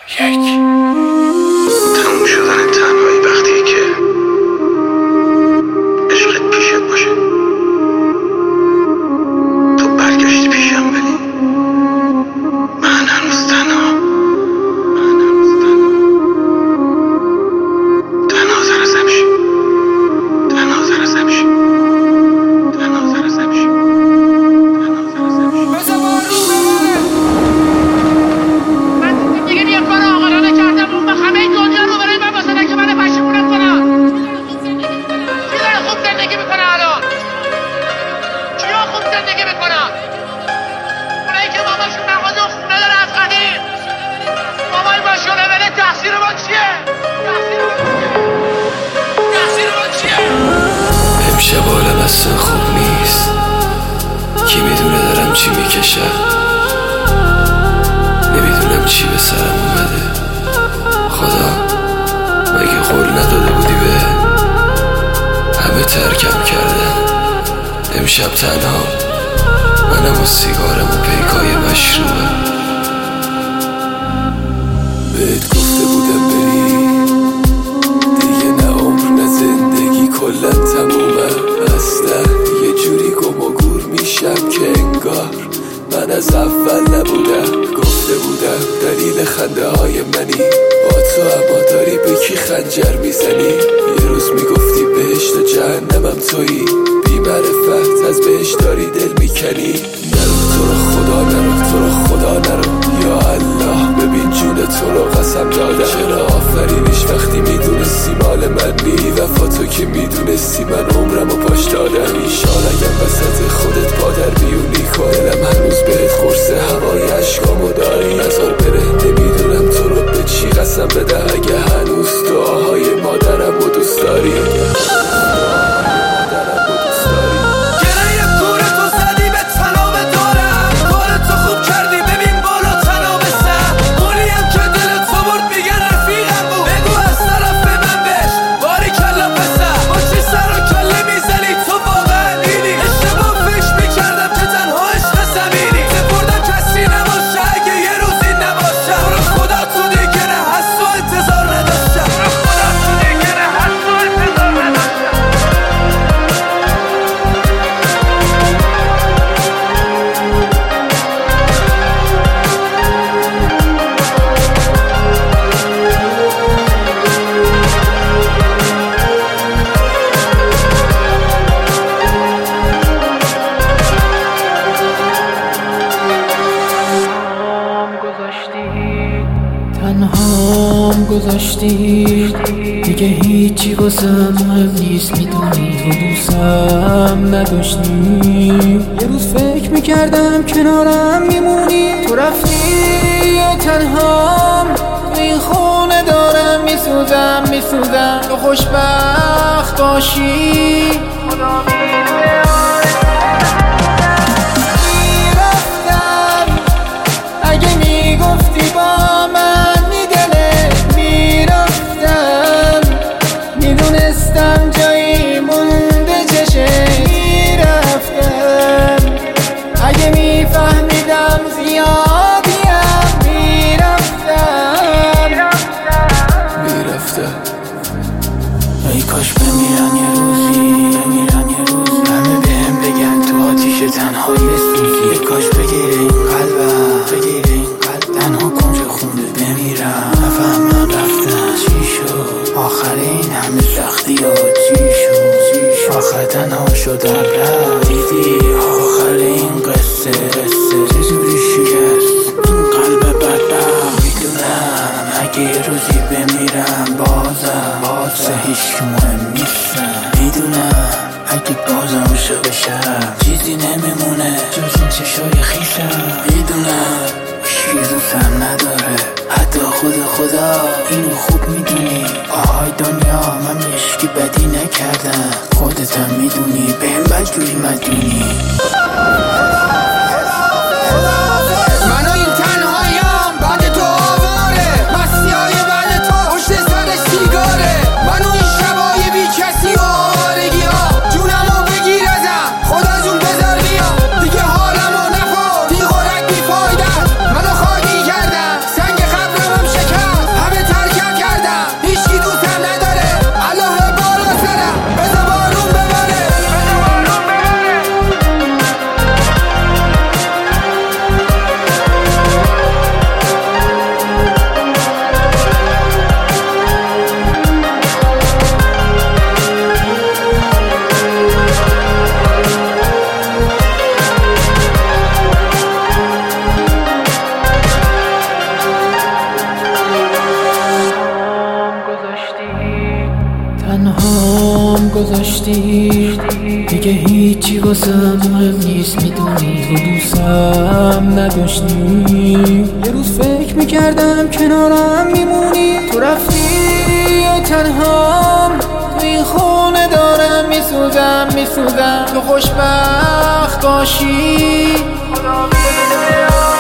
تموم شدن تنهایی وقتی که عشقت پیشت باشه. تو برگشتی پیشم ولی من هنوز تنها امشب حالم اصلا خوب نیست. کی میدونه دارم چی میکشم. نمیدونم چی به سرم اومده. خدا مگه قول نداده بودی به همه ترکم کردن. امشب تنها منم و سیگارم و پیکای مشروبم. بهت گفته بودم بری دیگه، نه عمر نه زندگی کلن تمومم. اصلا یه جوری گم و گور میشم که انگار من از اول نبودم. گفته بودم دلیل خنده های منی، با تو اما داری به کی خنجر میزنی. یه روز میگفتی بهشت و جهنمم تویی، بی معرفت از بهشت داری دل میکنی. نرو تو رو خدا نرو، تو رو خدا نرو، یا الله ببین جون تو رو قسم دادم. چرا آفرینش وقتی میدونستی مال من بی وفا، تو که میدونستی من عمرم و پاش دادم. ایشال اگم وسط خودت پادر بیونی کن، دلم هنوز بهت قرص هوای عشقامو داری. نزار بره نمیدونم تو رو به چی قسم بده، اگه هنوز دعاهای مادرم و دوست داری. تنهام گذاشتی دیگه هیچی واسم مهم نیست، میدونی تو دوستم نداشتی. یه روز فکر میکردم کنارم میمونی، تو رفتی و تنهام تو این خونه دارم میسوزم. تو خوشبخت باشی خدا میدونه. میرفتم اگه میگفتی با من میدلت، میرفتم میدونستم جایی مونده چشت. میرفتم اگه میفهمیدم زیادیم، میرفتم ای کاش بمیرن یه روزی، همه بهم بگن تو آتیش تنهایی سوزی. ای کاش بگیره این قلبم، تنها کنج خونه بمیرم. نفهمم رفتن چی شد، آخر این همه سختی ها چی شد. آخر تنها شدم رفت، دیدی آخر این قصه چجوری شکست این قلب بدبخت. میدونم اگه یه روزی بمیرم بازم هیچ مهم نیستم. میدونم اگه بازم بشم چیزی نمیمونه جز این چشای خیسم. میدونم هیچی دوستم نداره، حتی خدا اینو خوب میدونی. آهای دنیا من مشکی بدی نکردم، خودتم میدونی بهم بدجوری مدونی. داشتی دیگه هیچی واسم مهم نیست، میدونی تو دوستم نداشتی. یه روز فکر میکردم کنارم میمونی، تو رفتی و تنهام تو این خونه دارم میسوزم. تو خوشبخت باشی، خدا